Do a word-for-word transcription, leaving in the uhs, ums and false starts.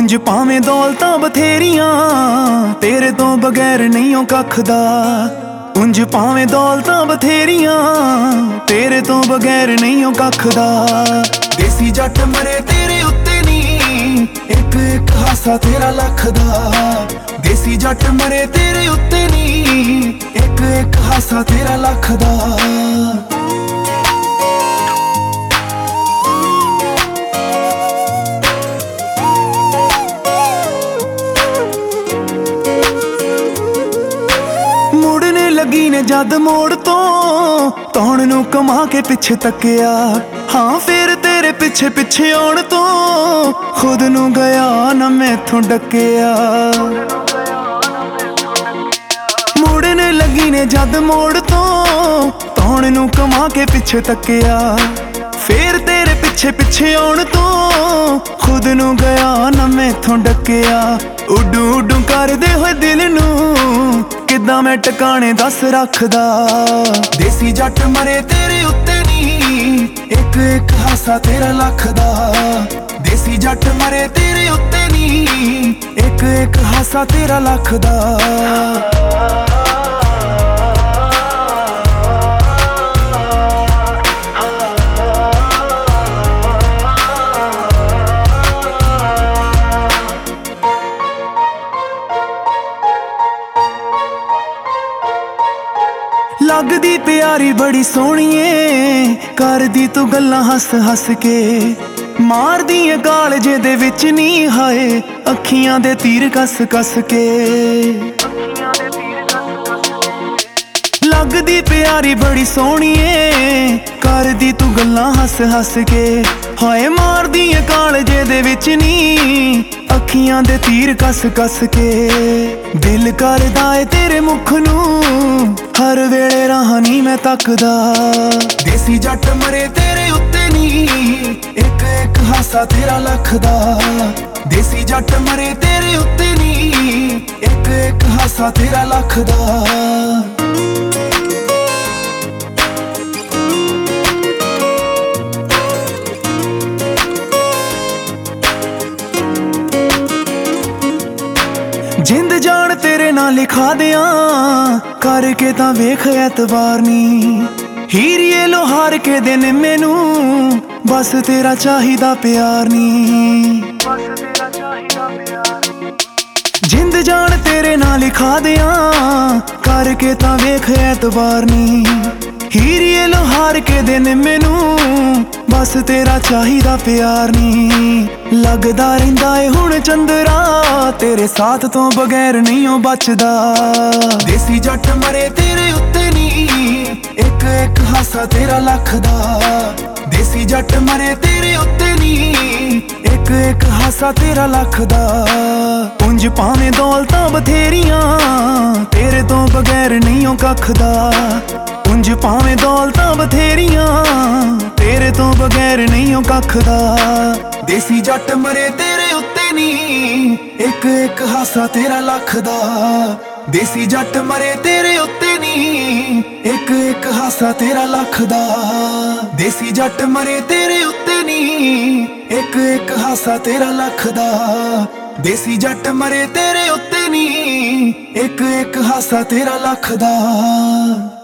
ਪੁੰਜ ਭਾਵੇਂ ਦੌਲਤਾਂ ਬਥੇਰੀਆਂ, ਤੇਰੇ ਤੋਂ ਬਗੈਰ ਨਹੀਂ ਓ ਕੱਖ ਦਾ। ਪੁੰਜ ਭਾਵੇਂ ਦੌਲਤਾਂ ਬਥੇਰੀਆਂ, ਤੇਰੇ ਤੋਂ ਬਗੈਰ ਨਹੀਂ ਓ ਕੱਖ ਦਾ। ਦੇਸੀ ਜੱਟ ਮਰੇ ਤੇਰੇ ਉੱਤੇ ਨੀ, ਇੱਕ ਇੱਕ ਹਾਸਾ ਤੇਰਾ ਲੱਖ ਦਾ। ਦੇਸੀ ਜੱਟ ਮਰੇ ਤੇਰੇ ਉੱਤੇ ਨੀ, ਇੱਕ ਇੱਕ ਹਾਸਾ ਤੇਰਾ ਲੱਖ ਦਾ। ਮੁੜਨੇ ਲੱਗੀ ਨੇ ਜਦ ਮੋੜ ਤੋਂ, ਤੌਣ ਨੂੰ ਕਮਾ ਕੇ ਪਿੱਛੇ ਤੱਕਿਆ। ਹਾਂ ਫੇਰ ਤੇਰੇ ਪਿੱਛੇ ਪਿੱਛੇ ਆਉਣ ਤੋਂ, ਖੁਦ ਨੂੰ ਗਿਆ ਨਾ ਮੈਥੋਂ ਡੱਕਿਆ। ਮੁੜਨੇ ਲੱਗੀ ਨੇ ਜਦ ਮੋੜ ਤੋਂ, ਤੌਣ ਨੂੰ ਕਮਾ ਕੇ ਪਿੱਛੇ ਤੱਕਿਆ। ਫੇਰ ਤੇਰੇ ਪਿੱਛੇ ਪਿੱਛੇ ਆਉਣ ਤੋਂ, ਖੁਦ ਨੂੰ ਗਿਆ ਨਾ ਮੈਥੋਂ ਡੱਕਿਆ। ਉੱਡੂ ਉੱਡੂ ਕਰਦੇ ਹੋਏ ਦਿਲ ਨੂੰ, ਕਿੱਦਾਂ ਮੈਂ ਟਿਕਾਣੇ ਦੱਸ ਰੱਖਦਾ। ਦੇਸੀ ਜੱਟ ਮਰੇ ਤੇਰੇ ਉੱਤੇ ਨੀ, ਇੱਕ ਇੱਕ ਹਾਸਾ ਤੇਰਾ ਲੱਖ ਦਾ। ਦੇਸੀ ਜੱਟ ਮਰੇ ਤੇਰੇ ਉੱਤੇ ਨੀ, ਇੱਕ ਇੱਕ ਹਾਸਾ ਤੇਰਾ ਲੱਖ ਦਾ। ਲੱਗਦੀ ਪਿਆਰੀ ਬੜੀ ਸੋਹਣੀਏ, ਕਰਦੀ ਤੂੰ ਗੱਲਾਂ ਹੱਸ ਹੱਸ ਕੇ। ਮਾਰਦੀ ਏ ਕਾਲਜੇ ਦੇ ਵਿੱਚ ਨੀ ਹਾਏ, ਅੱਖੀਆਂ ਦੇ ਤੀਰ ਕੱਸ ਕੱਸ ਕੇ। ਲੱਗਦੀ ਪਿਆਰੀ ਬੜੀ ਸੋਹਣੀਏ, ਕਰਦੀ ਤੂੰ ਗੱਲਾਂ ਹੱਸ ਹੱਸ ਕੇ। ਹਾਏ ਮਾਰਦੀ ਏ ਕਾਲਜੇ ਦੇ ਵਿੱਚ ਨੀ, ਅੱਖੀਆਂ ਦੇ ਤੀਰ ਕੱਸ ਕੱਸ ਕੇ। ਦਿਲ ਕਰਦਾ ਏ ਤੇਰੇ ਮੁਖ ਨੂੰ, ਹਰ ਵੇਲੇ ਰਾਹ ਨੀ ਮੈਂ ਤੱਕਦਾ। ਦੇਸੀ ਜੱਟ ਮਰੇ ਤੇਰੇ ਉੱਤੇ ਨੀ, ਇੱਕ ਇੱਕ ਹਾਸਾ ਤੇਰਾ ਲੱਖ ਦਾ। ਦੇਸੀ ਜੱਟ ਮਰੇ ਤੇਰੇ ਉੱਤੇ ਨੀ, ਇੱਕ ਇੱਕ ਹਾਸਾ ਤੇਰਾ ਲੱਖ ਦਾ। ਜਿੰਦ ਜਾਨ ਤੇਰੇ ਨਾਲ ਲਿਖਾ ਦਿਆਂ, ਕਰਕੇ ਤਾਂ ਵੇਖ ਐਤਵਾਰ ਨੀ। ਹੀਰੀਏ ਲੋਹਾਰ ਕੇ ਦਿਨ ਮੈਨੂੰ, ਬਸ ਤੇਰਾ ਚਾਹੀਦਾ ਪਿਆਰ ਨੀ। ਜਿੰਦ ਜਾਨ ਤੇਰੇ ਨਾਲ ਲਿਖਾ ਦਿਆਂ, ਕਰਕੇ ਤਾਂ ਵੇਖ ਐਤਵਾਰ ਨੀ। ਹੀਰੀਏ ਲੋਹਾਰ ਕੇ ਦਿਨ ਮੈਨੂੰ, ਬਸ ਤੇਰਾ ਚਾਹੀਦਾ ਪਿਆਰ ਨੀ। ਲੱਗਦਾ ਰਹਿੰਦਾ ਏ ਹੁਣ ਚੰਦਰਾ, ਤੇਰੇ ਸਾਥ ਤੋਂ ਬਗੈਰ ਨਹੀਂ ਓ ਬਚਦਾ। ਦੇਸੀ ਜੱਟ ਮਰੇ ਤੇਰੇ ਉੱਤੇ ਨੀ, ਇੱਕ ਇੱਕ ਹਾਸਾ ਤੇਰਾ ਲੱਖ ਦਾ। ਦੇਸੀ ਜੱਟ ਮਰੇ ਤੇਰੇ ਉੱਤੇ ਨੀ, ਇੱਕ ਇੱਕ ਹਾਸਾ ਤੇਰਾ ਲੱਖ ਦਾ। ਪੁੰਜ ਭਾਵੇਂ ਦੌਲਤਾਂ ਬਥੇਰੀਆਂ, ਤੇਰੇ ਤੋਂ ਬਗੈਰ ਨਹੀਂ ਓ ਕੱਖ ਦਾ। ਪੁੰਜ ਭਾਵੇਂ ਦੌਲਤਾਂ ਬਥੇਰੀਆਂ, ਤੇਰੇ ਤੋਂ ਬਗੈਰ ਨਹੀਂ ਓ ਕੱਖ ਦਾ। ਦੇਸੀ ਜੱਟ ਮਰੇ ਤੇਰੇ ਉੱਤੇ ਨੀ, ਇੱਕ ਇੱਕ ਹਾਸਾ ਤੇਰਾ ਲੱਖ ਦਾ। ਦੇਸੀ ਜੱਟ ਮਰੇ ਤੇਰੇ ਉੱਤੇ ਨੀ, ਇੱਕ ਇੱਕ ਹਾਸਾ ਤੇਰਾ ਲੱਖ ਦਾ। ਦੇਸੀ ਜੱਟ ਮਰੇ ਤੇਰੇ ਉੱਤੇ ਨੀ, ਇੱਕ ਇੱਕ ਹਾਸਾ ਤੇਰਾ ਲੱਖ ਦਾ। ਦੇਸੀ ਜੱਟ ਮਰੇ ਤੇਰੇ ਉੱਤੇ ਨੀ, ਇੱਕ ਇੱਕ ਹਾਸਾ ਤੇਰਾ ਲੱਖ ਦਾ।